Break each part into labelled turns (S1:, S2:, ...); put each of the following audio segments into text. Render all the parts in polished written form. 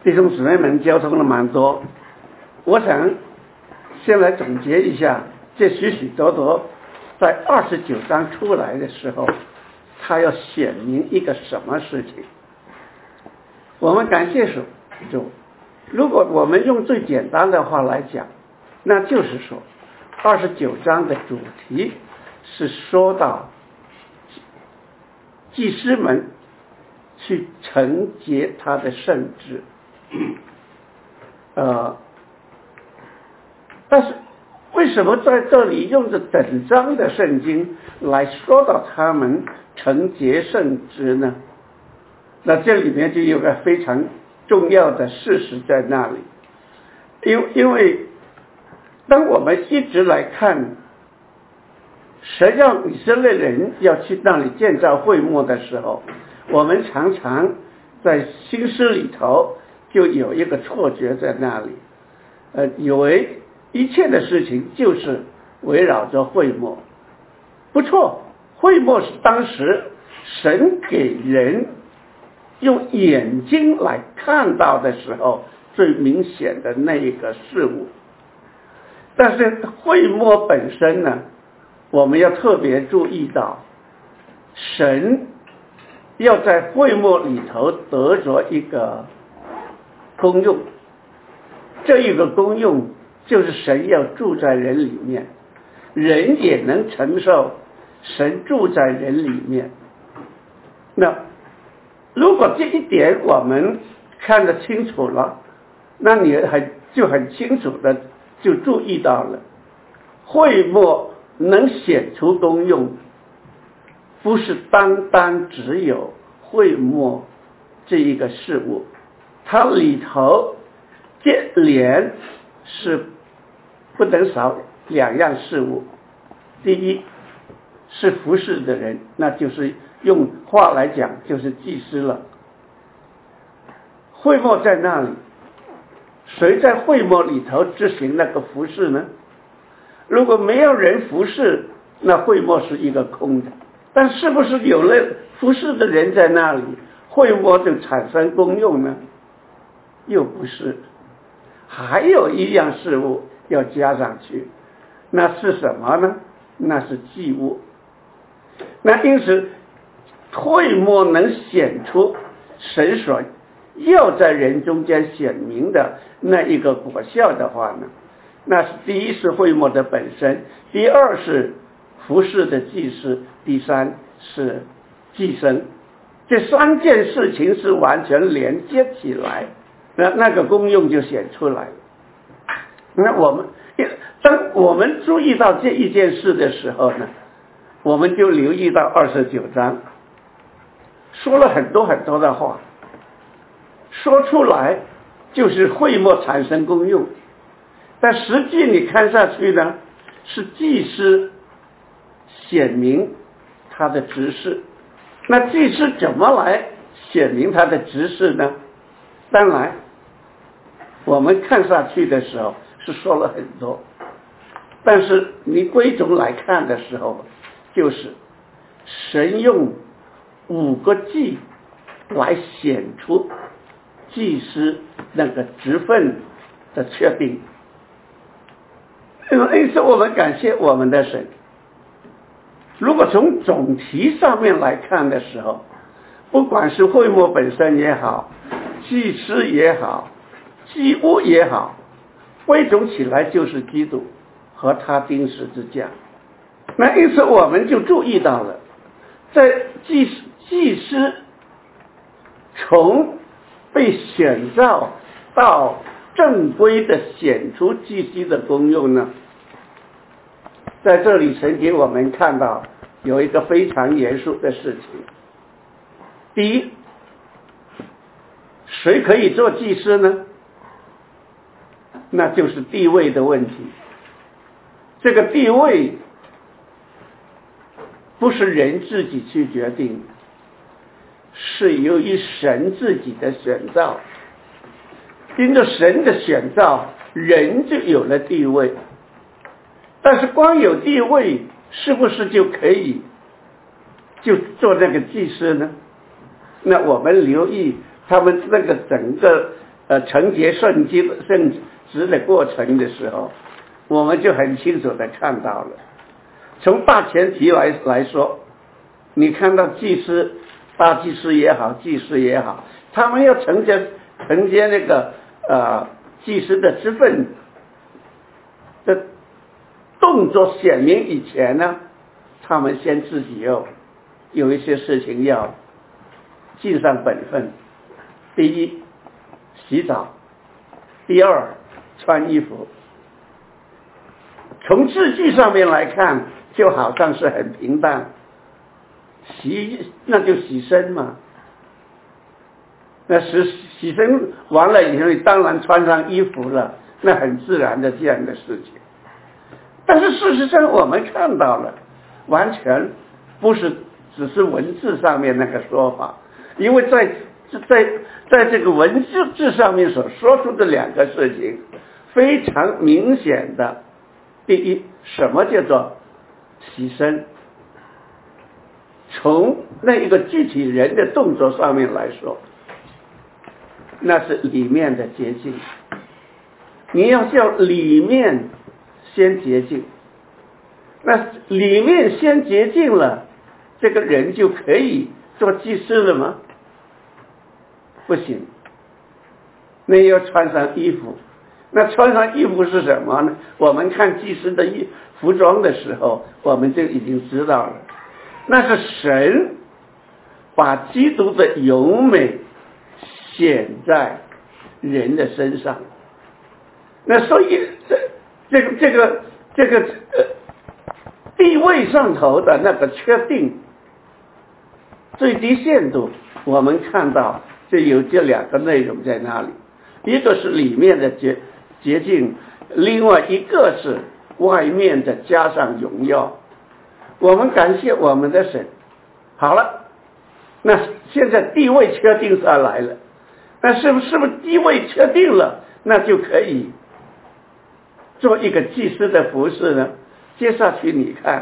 S1: 弟兄姊妹们交通了蛮多，我想先来总结一下，这许许多多在29章出来的时候，他要显明一个什么事情。我们感谢主，如果我们用最简单的话来讲，那就是说29章的主题是说到祭司们去承接他的圣职，但是为什么在这里用着整章的圣经来说到他们承接圣职呢？那这里面就有个非常重要的事实在那里，因为当我们一直来看神让以色列人要去那里建造会幕的时候，我们常常在心思里头就有一个错觉在那里，以为一切的事情就是围绕着会幕。不错，会幕是当时神给人用眼睛来看到的时候最明显的那一个事物，但是会幕本身呢，我们要特别注意到，神要在会幕里头得着一个功用，这一个功用就是神要住在人里面，人也能承受神住在人里面。那如果这一点我们看得清楚了，那你就很清楚的就注意到了，会幕能显出功用，不是单单只有会幕这一个事物，它里头接连是不能少两样事物。第一是服侍的人，那就是用话来讲就是祭司了。会幕在那里，谁在会幕里头执行那个服侍呢？如果没有人服侍，那会幕是一个空的。但是不是有了服侍的人在那里，会幕就产生功用呢？又不是。还有一样事物要加上去，那是什么呢？那是祭物。那因此会幕能显出神所要在人中间显明的那一个果效的话呢，那是第一是会幕的本身，第二是服侍的祭司，第三是祭牲。这三件事情是完全连接起来，那个功用就显出来了。那当我们注意到这一件事的时候呢，我们就留意到29章说了很多很多的话，说出来就是会幕产生功用，但实际你看下去呢，是祭司显明他的职事。那祭司怎么来显明他的职事呢？当然我们看下去的时候是说了很多，但是你归总来看的时候，就是神用5个祭来显出祭司那个职分的确定。因此我们感谢我们的神，如果从总题上面来看的时候，不管是会幕本身也好，祭司也好，祭物也好，归总起来就是基督和他钉十字架。那因此我们就注意到了，在祭司从被选召到正规的显出祭司的功用呢，在这里神给我们看到有一个非常严肃的事情。第一，谁可以做祭司呢？那就是地位的问题。这个地位不是人自己去决定，是由于神自己的选召。因着神的选召，人就有了地位。但是光有地位是不是就可以就做那个祭司呢？那我们留意他们那个整个承接圣职的过程的时候，我们就很清楚的看到了。从大前提来说，你看到祭司、大祭司也好，祭司也好，他们要承接那个祭司的职分的动作显明以前呢，他们先自己有一些事情要尽上本分。第一，洗澡；第二，穿衣服。从字句上面来看，就好像是很平淡，那就洗身嘛。那洗身完了以后，当然穿上衣服了，那很自然的这样的事情。但是事实上我们看到了，完全不是只是文字上面那个说法，因为在这个文字上面所说出的两个事情非常明显的。第一，什么叫做洗身？从那一个具体人的动作上面来说，那是里面的洁净。你要叫里面先洁净，那里面先洁净了，这个人就可以做祭司了吗？不行，那要穿上衣服。那穿上衣服是什么呢？我们看祭司的服装的时候，我们就已经知道了，那是神把基督的荣美显在人的身上。那所以这个地位上头的那个确定最低限度，我们看到就有这两个内容在那里，一个是里面的洁净，另外一个是外面的加上荣耀。我们感谢我们的神。好了，那现在地位确定下来了，那是不是地位确定了，那就可以做一个祭司的服事呢？接下去你看，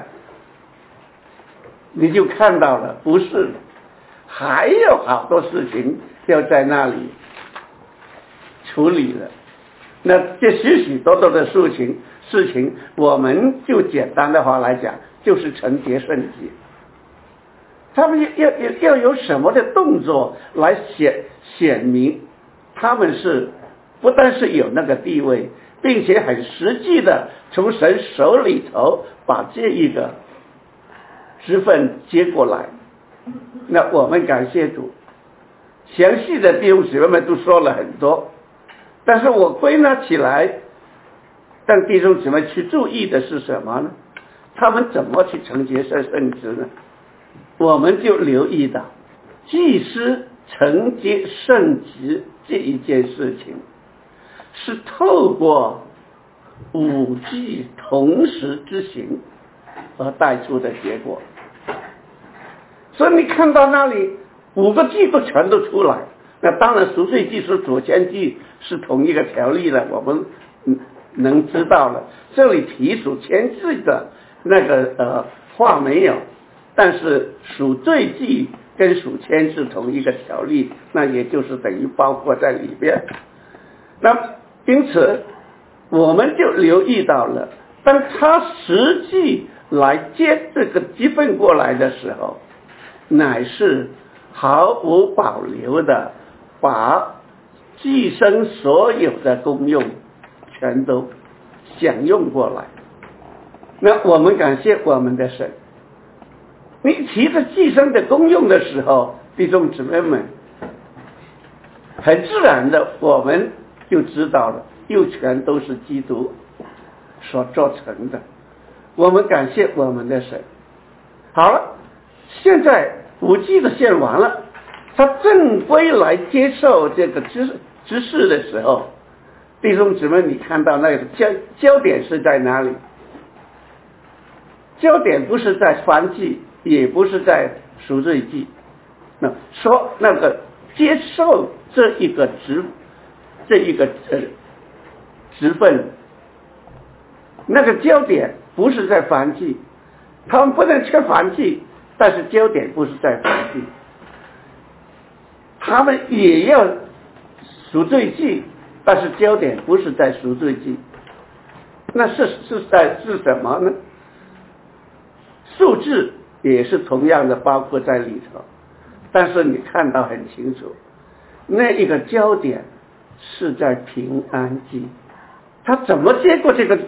S1: 你就看到了，不是，还有好多事情要在那里处理了。那这许许多多的事情，我们就简单的话来讲，就是承接圣洁。他们要有什么的动作来显明他们是不但是有那个地位，并且很实际的从神手里头把这一个职分接过来。那我们感谢主，详细的弟兄姊妹们都说了很多，但是我归纳起来，让弟兄姊妹去注意的是什么呢？他们怎么去承接圣职呢？我们就留意到，祭司承接圣职这一件事情，是透过五祭同时之行而带出的结果。所以你看到那里5个祭都全都出来，那当然赎罪祭是主前祭是同一个条例了，我们能知道了。这里提赎前祭的那个话没有，但是赎罪祭跟赎愆是同一个条例，那也就是等于包括在里边。那因此我们就留意到了，当他实际来接这个积分过来的时候，乃是毫无保留的把寄生所有的功用全都享用过来。那我们感谢我们的神。你提着寄生的功用的时候，弟兄姊妹们，很自然的我们就知道了，又全都是基督所做成的。我们感谢我们的神。好了，现在5祭的献完了，他正规来接受这个知识的时候，弟兄姊妹，你看到那个焦点是在哪里？焦点不是在燔祭，也不是在赎罪祭。那说那个接受这一个职分，那个焦点不是在燔祭，他们不能吃燔祭，但是焦点不是在燔祭，他们也要赎罪祭，但是焦点不是在赎罪祭，那是什么呢？数字也是同样的包括在里头，但是你看到很清楚，那一个焦点是在平安祭。他怎么接过这个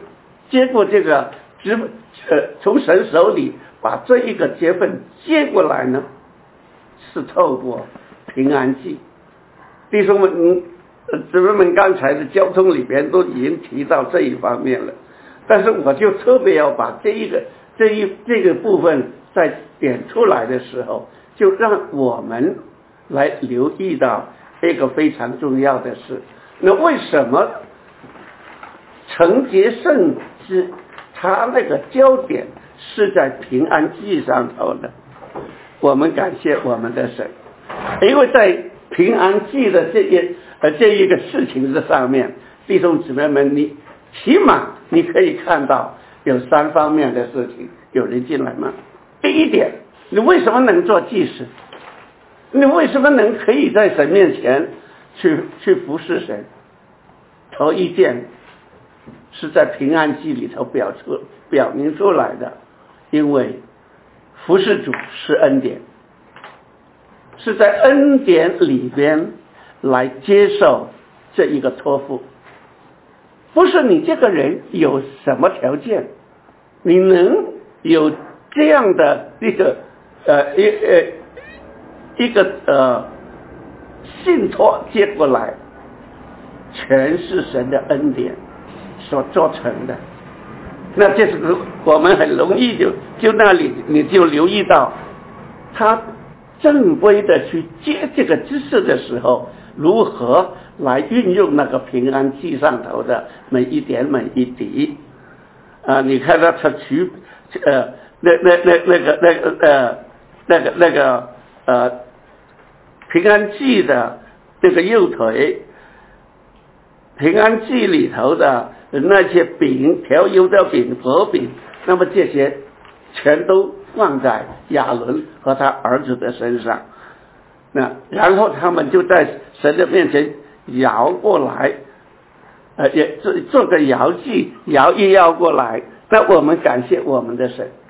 S1: 从神手里把这一个节份接过来呢？是透过平安祭。弟兄们，姊妹们刚才的交通里边都已经提到这一方面了，但是我就特别要把这个部分在点出来的时候，就让我们来留意到一个非常重要的事。那为什么承接圣之它那个焦点是在平安祭上头的？我们感谢我们的神，因为在平安祭的这一个事情的上面，弟兄姊妹们，你起码你可以看到有3方面的事情。有人进来吗？第一点，你为什么能做祭司？你为什么可以在神面前去服侍神？头一件是在平安祭里头表明出来的，因为服侍主是恩典，是在恩典里边来接受这一个托付，不是你这个人有什么条件，你能有这样的一个信托接过来，全是神的恩典所做成的。那这是我们很容易就那里你就留意到，他正规的去接这个知识的时候，如何来运用那个平安祭上头的每一点每一滴你看到他取平安祭的这个右腿，平安祭里头的那些饼，调油的饼、薄饼，那么这些全都放在亚伦和他儿子的身上。那然后他们就在神的面前摇过来，也做个摇祭，摇一摇过来。那我们感谢我们的神。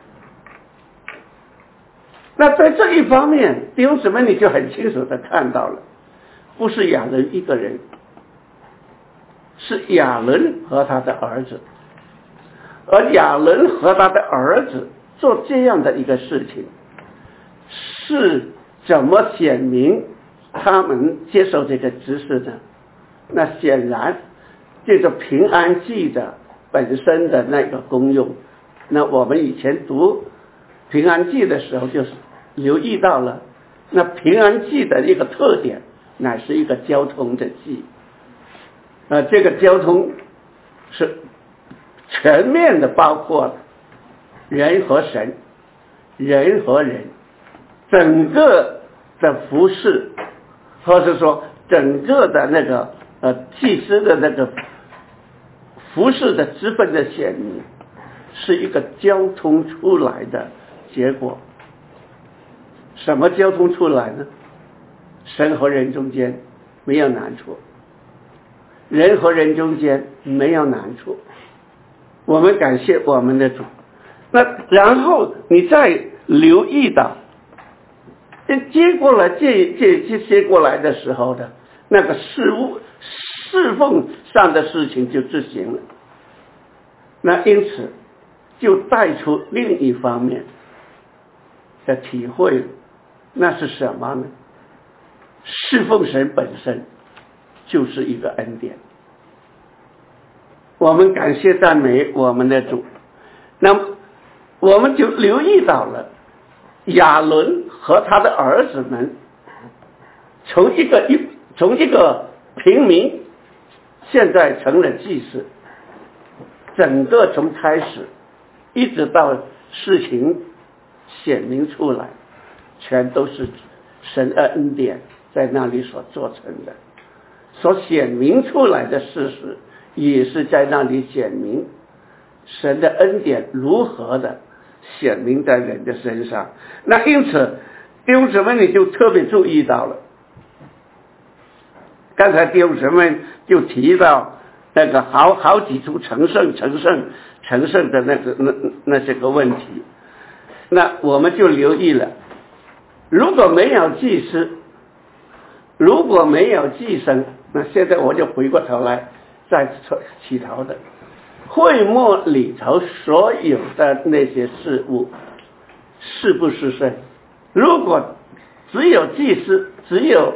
S1: 那在这一方面，弟兄姊妹你就很清楚的看到了，不是亚伦一个人，是亚伦和他的儿子，而亚伦和他的儿子做这样的一个事情，是怎么显明他们接受这个指示的？那显然这个平安祭的本身的那个功用，那我们以前读平安祭的时候就是留意到了，那平安祭的一个特点乃是一个交通的祭，这个交通是全面的包括了人和神，人和人，整个的服事，或者说整个的那个祭司的那个服事的职分的显明，是一个交通出来的结果。什么交通出来呢？神和人中间没有难处，人和人中间没有难处。我们感谢我们的主。那然后你再留意到接过来这接过来的时候的那个侍奉上的事情就执行了。那因此就带出另一方面的体会，那是什么呢？侍奉神本身就是一个恩典。我们感谢赞美我们的主。那么我们就留意到了亚伦和他的儿子们从一个平民现在成了祭司，整个从开始一直到事情显明出来，全都是神的恩典在那里所做成的，所显明出来的事实也是在那里显明神的恩典如何的显明在人的身上。那因此弟兄姊妹你就特别注意到了， 刚才弟兄姊妹就提到那个好几处成圣的那些个问题，那我们就留意了，如果没有祭司，如果没有祭牲，那现在我就回过头来再起头的，会幕里头所有的那些事物是不是圣？如果只有祭司，只有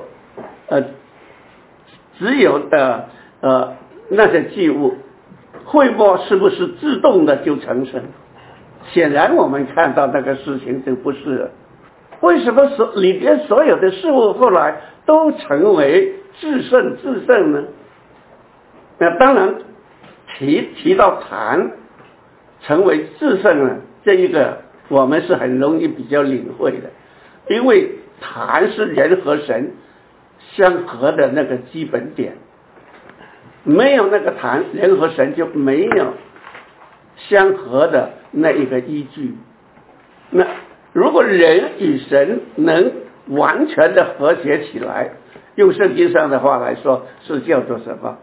S1: 那些祭物，会幕是不是自动的就成圣？显然我们看到那个事情就不是了。为什么里边所有的事物后来都成为至圣呢？那当然提到坛成为至圣呢，这一个我们是很容易比较领会的，因为坛是人和神相合的那个基本点，没有那个坛，人和神就没有相合的那一个依据。那如果人与神能完全的和谐起来，用圣经上的话来说是叫做什么？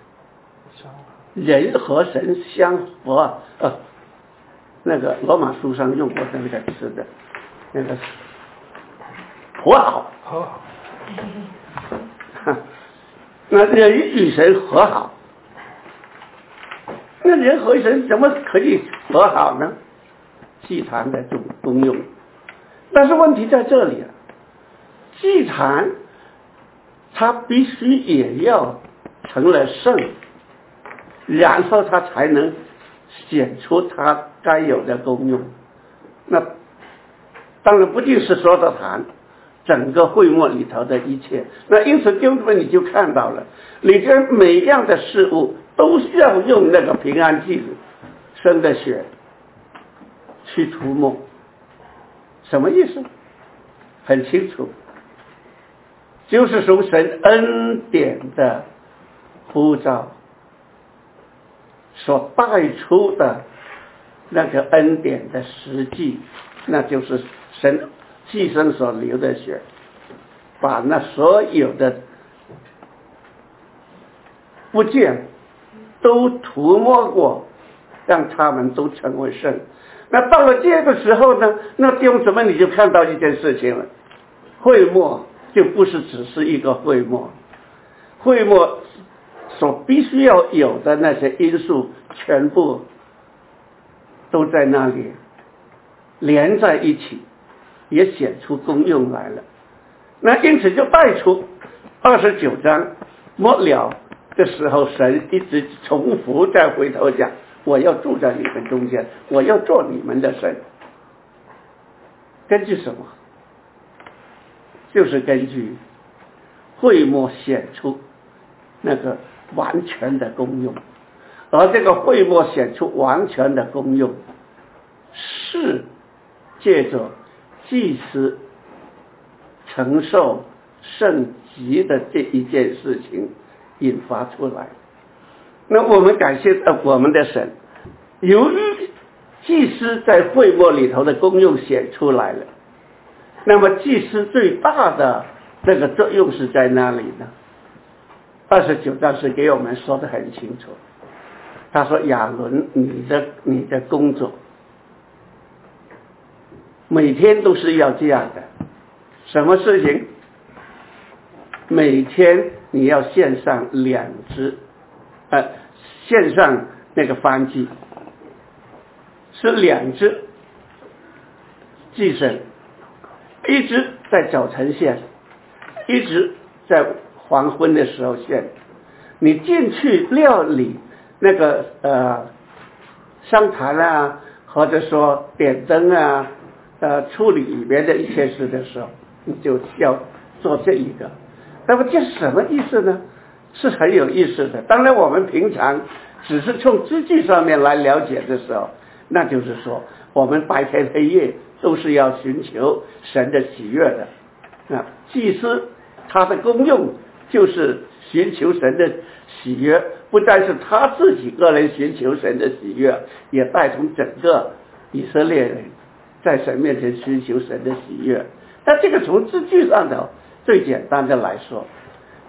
S1: 人和神相合，那个罗马书上用过的那个词的，那个和好，那人与神和好，那人和神怎么可以和好呢？祭坛的这种功用，但是问题在这里了，祭坛它必须也要成了圣，然后它才能显出它该有的功用。那当然不仅是说到坛，整个会幕里头的一切，那因此弟兄们你就看到了，里边每样的事物都需要用那个平安祭生的血去涂抹。什么意思？很清楚，就是从神恩典的呼召所带出的那个恩典的实际，那就是神寄生所流的血，把那所有的不见都涂抹过，让他们都成为圣。那到了这个时候呢，那弟兄姊妹你就看到一件事情了，会幕就不是只是一个会幕，会幕所必须要有的那些因素全部都在那里连在一起，也显出功用来了。那因此就带出29章末了的时候，神一直重复再回头讲，我要住在你们中间，我要做你们的神。根据什么？就是根据会幕显出那个完全的功用，而这个会幕显出完全的功用，是借着祭司承受圣级的这一件事情引发出来。那我们感谢我们的神，由于祭司在会幕里头的功用显出来了，那么祭司最大的这个作用是在哪里呢？29章是给我们说得很清楚，他说亚伦，你的工作每天都是要这样的，什么事情？每天你要献上2只，献上那个燔祭，是2只祭牲，一只在早晨献，一只在黄昏的时候献。你进去料理那个商坛啊，或者说点灯啊，处理里面的一些事的时候，你就要做这一个。那么这是什么意思呢？是很有意思的。当然我们平常只是从字句上面来了解的时候，那就是说我们白天黑夜都是要寻求神的喜悦的。祭司他的功用就是寻求神的喜悦，不但是他自己个人寻求神的喜悦，也带动整个以色列人在神面前寻求神的喜悦。那这个从字句上头最简单的来说，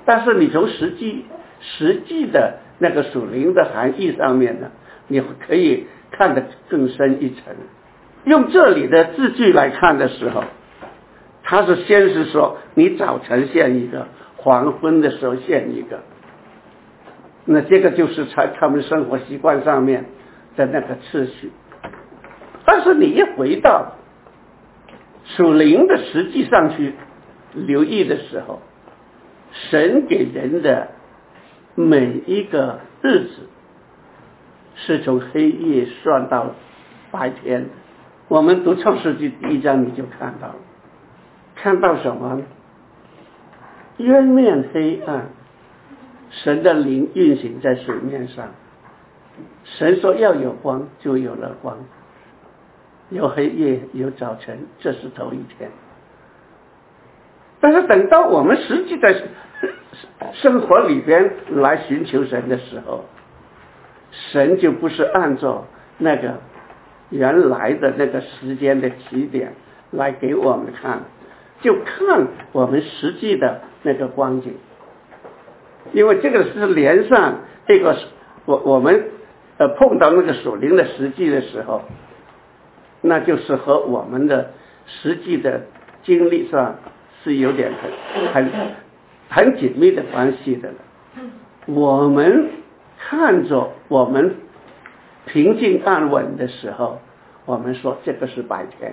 S1: 但是你从实际的那个属灵的含义上面呢，你可以看得更深一层。用这里的字句来看的时候，他是先是说你早晨献一个，黄昏的时候献一个，那这个就是他们生活习惯上面的那个次序。但是你一回到属灵的实际上去留意的时候，神给人的每一个日子是从黑夜算到白天的。我们读创世纪第1章你就看到了，看到什么？渊面黑暗，神的灵运行在水面上，神说要有光，就有了光，有黑夜，有早晨，这是头一天。但是等到我们实际在生活里边来寻求神的时候，神就不是按照那个原来的那个时间的起点来给我们看，就看我们实际的那个光景。因为这个是连上这个我们碰到那个属灵的实际的时候，那就是和我们的实际的经历上是有点很紧密的关系的了。我们看着我们平静安稳的时候，我们说这个是白天。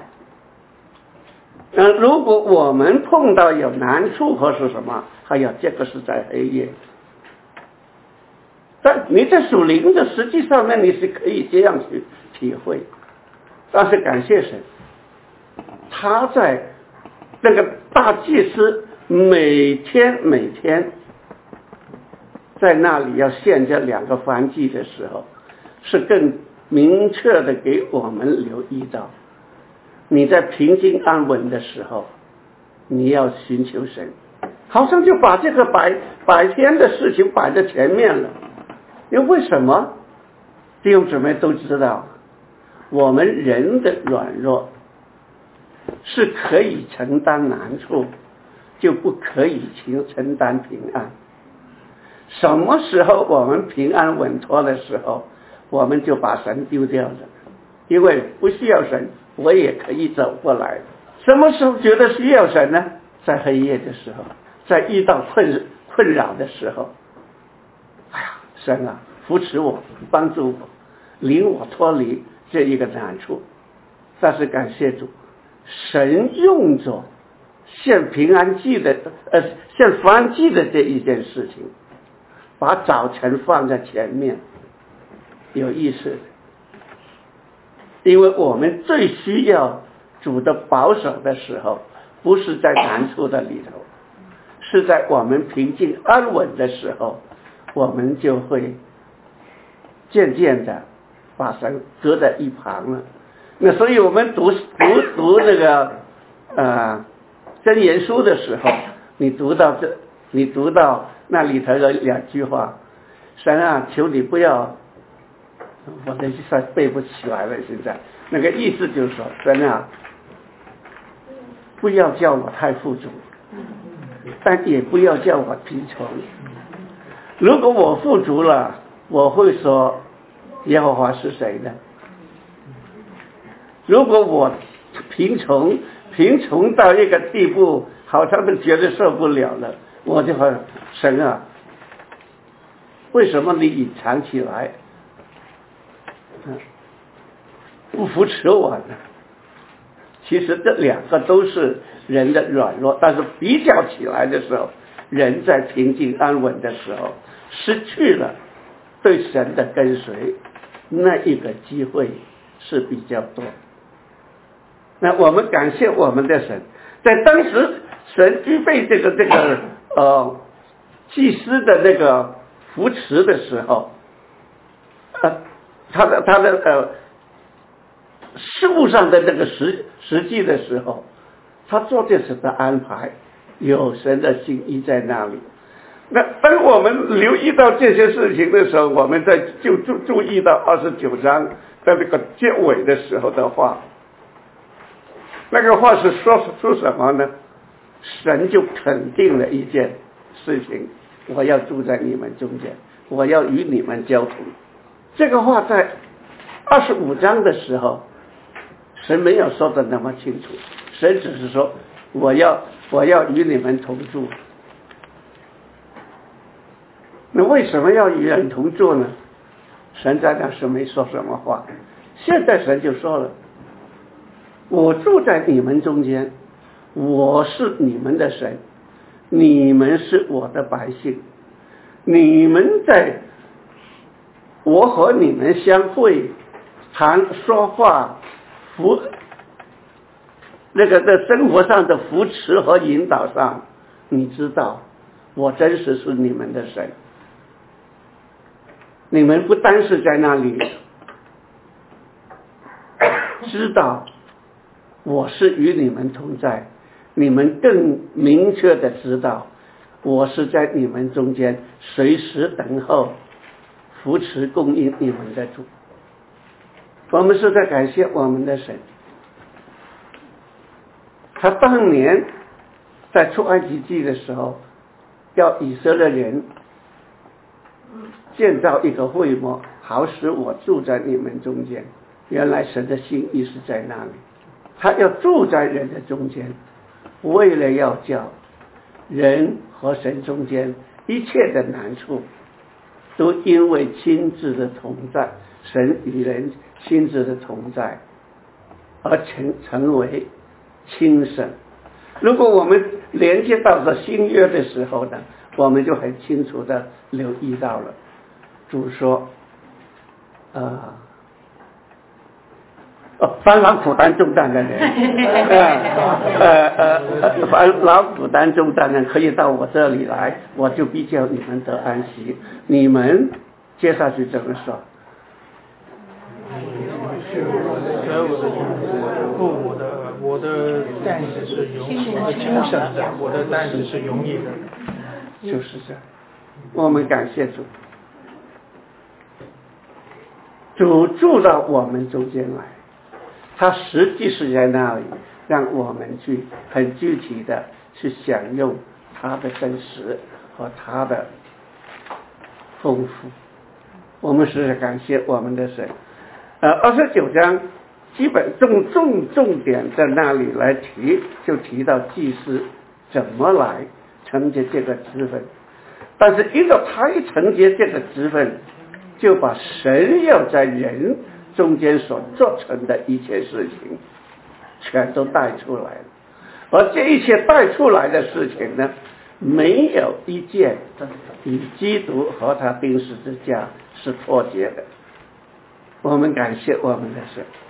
S1: 如果我们碰到有难处或是什么，还有这个是在黑夜。但你在属灵的实际上面你是可以这样去体会。但是感谢神，他在那个大祭司每天在那里要献这2个燔祭的时候，是更明确的给我们留意到，你在平静安稳的时候，你要寻求神，好像就把这个白天的事情摆在前面了。因为什么？弟兄姊妹都知道，我们人的软弱是可以承担难处，就不可以承担平安。什么时候我们平安稳妥的时候，我们就把神丢掉了，因为不需要神我也可以走过来。什么时候觉得需要神呢？在黑夜的时候，在遇到困扰的时候，哎呀，神啊，扶持我，帮助我，领我脱离这一个难处。但是感谢主，神用着献平安祭的献燔祭的这一件事情，把早晨放在前面，有意思的。因为我们最需要主的保守的时候，不是在难处的里头，是在我们平静安稳的时候，我们就会渐渐的把神搁在一旁了。那所以我们读那个箴言书的时候，你读到那里头有2句话，神啊，求你不要，我的意思背不起来了，现在那个意思就是说，神啊，不要叫我太富足，但也不要叫我贫穷。如果我富足了，我会说耶和华是谁呢？如果我贫穷到一个地步，好像都觉得受不了了，我就说神啊，为什么你隐藏起来，不扶持我呢？其实这2个都是人的软弱，但是比较起来的时候，人在平静安稳的时候，失去了对神的跟随，那一个机会是比较多。那我们感谢我们的神，在当时神预备这个祭司的那个扶持的时候，他的事务上的那个实际的时候，他做这什么安排，有神的心意在那里。那当我们留意到这些事情的时候，我们就注意到29章的那个结尾的时候的话，那个话是说出什么呢？神就肯定了一件事情，我要住在你们中间，我要与你们交通。这个话在25章的时候，神没有说的那么清楚，神只是说我要与你们同住。那为什么要与人同住呢？神在那时没说什么话，现在神就说了，我住在你们中间，我是你们的神，你们是我的百姓，你们在我和你们相会谈说话那个在生活上的扶持和引导上，你知道我真实是你们的神。你们不单是在那里知道我是与你们同在，你们更明确的知道我是在你们中间随时等候扶持供应你们的主。我们是在感谢我们的神，他当年在出埃及记的时候要以色列人建造一个会幕，好使我住在你们中间。原来神的心意是在那里，他要住在人的中间，为了要叫人和神中间一切的难处都因为亲自的同在，神与人亲自的同在而成为亲省。如果我们连接到了新约的时候呢，我们就很清楚的留意到了，主说烦劳苦担重担的人烦劳苦担重担的人可以到我这里来，我就必叫你们得安息。你们接下去怎么说？
S2: 我的担子是轻省的，我的担子是容易的。
S1: 就是这样，我们感谢主，主住到我们中间来，他实际是在那里让我们去很具体的去享用他的真实和他的丰富。我们是感谢我们的神。29章基本重点在那里来提，就提到祭司怎么来承接这个职分。但是他一承接这个职分，就把神要在人中间所做成的一切事情全都带出来了。而这一切带出来的事情呢，没有一件与基督和他钉十字架是脱节的。我们感谢我们的神。